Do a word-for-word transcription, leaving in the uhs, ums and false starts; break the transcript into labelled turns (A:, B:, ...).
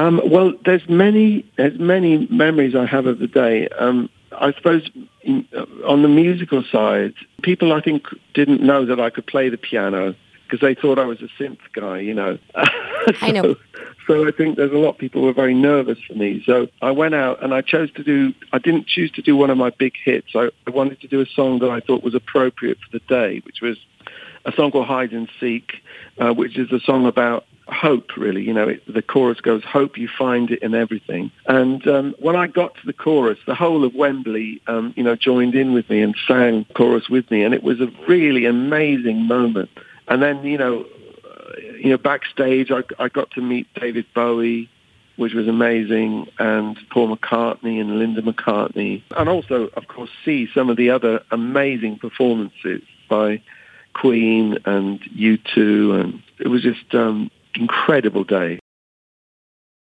A: Um, well, there's many, there's many memories I have of the day. Um, I suppose in, uh, on the musical side, people I think didn't know that I could play the piano because they thought I was a synth guy, you know. so,
B: I know.
A: So I think there's a lot of people who were very nervous for me. So I went out and I chose to do, I didn't choose to do one of my big hits. I, I wanted to do a song that I thought was appropriate for the day, which was a song called Hide and Seek, uh, which is a song about hope, really. You know, it, the chorus goes, hope you find it in everything. And um, when I got to the chorus, the whole of Wembley, um, you know, joined in with me and sang chorus with me. And it was a really amazing moment. And then, you know, uh, you know, backstage, I, I got to meet David Bowie, which was amazing, and Paul McCartney and Linda McCartney. And also, of course, see some of the other amazing performances by Queen and U two. And it was just um incredible day.